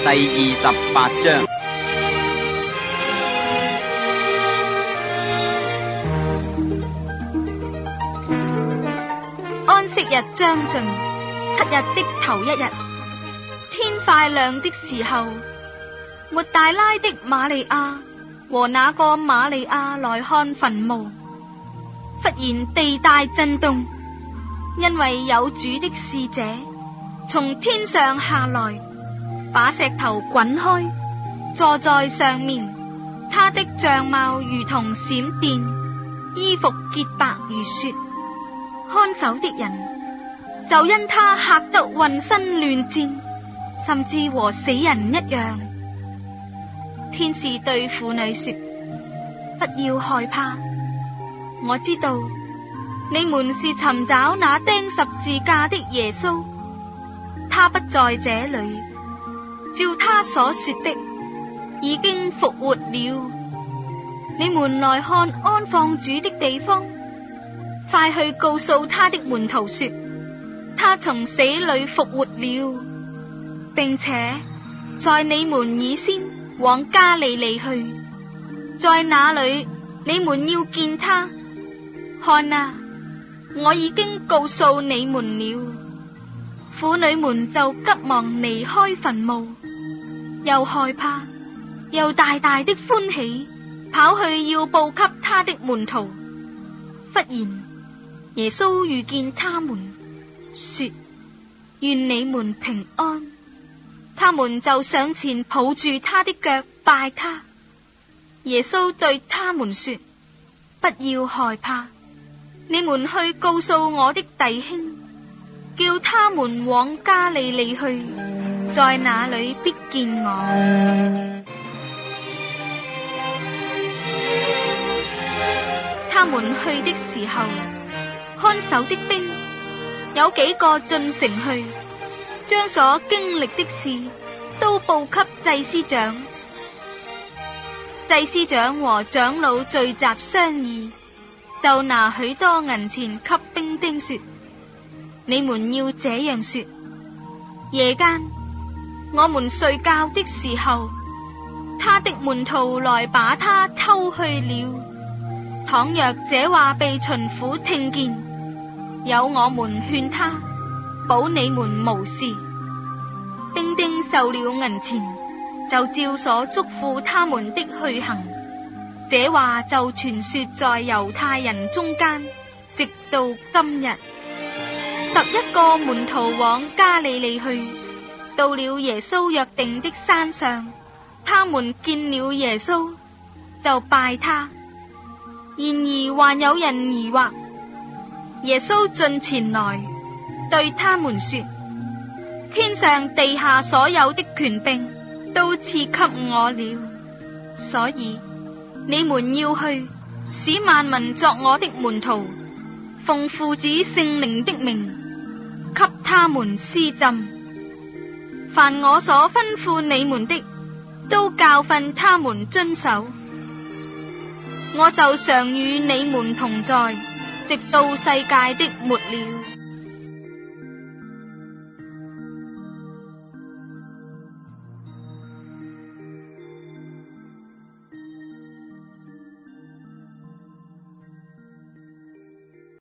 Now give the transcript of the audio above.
第28章。 安息日將盡，7日的頭一日，天快亮的時候，抹大拉的瑪利亞和那個瑪利亞來看墳墓，忽然地大震動，因為有主的使者從天上下來，把石頭滾開，坐在上面。他的相貌如同閃電，衣服潔白如雪。看守的人就因他嚇得渾身亂戰，甚至和死人一樣。天使對婦女說：不要害怕，我知道你們是尋找那釘十字架的耶穌，他不在這裏，照他所說的已經復活了。你們來看安放主的地方，快去告訴他的門徒說，他從死裏復活了，並且在你們以先往加利利去，在那裏你們要見他。看啊，我已經告訴你們了。婦女們就急忙離開墳墓，又害怕又大大的歡喜，跑去要報給他的門徒。忽然耶穌遇見他們，說：願你們平安。他們就上前抱住他的腳拜他。耶穌對他們說：不要害怕，你們去告訴我的弟兄，叫他們往加利利去，在那裏必見我。他們去的時候，看守的兵有幾個進城去，將所經歷的事都報給祭司長。祭司長和長老聚集商議，就拿許多銀錢給兵丁說：你們要這樣說，夜間我們睡覺的時候，他的門徒來把他偷去了。倘若這話被巡撫聽見，有我們勸他，保你們無事。兵丁受了銀錢，就照所囑咐他們的去行。這話就傳說在猶太人中間，直到今日。11個門徒往加利利去，到了耶穌約定的山上，他們見了耶穌，就拜他。然而還有人疑惑。耶穌進前來，對他們說：天上地下所有的權柄都賜給我了，所以你們要去，使萬民作我的門徒，奉父子聖靈的名，給他們施浸。凡我所吩咐你們的，都教訓他們遵守。我就常與你們同在，直到世界的末了。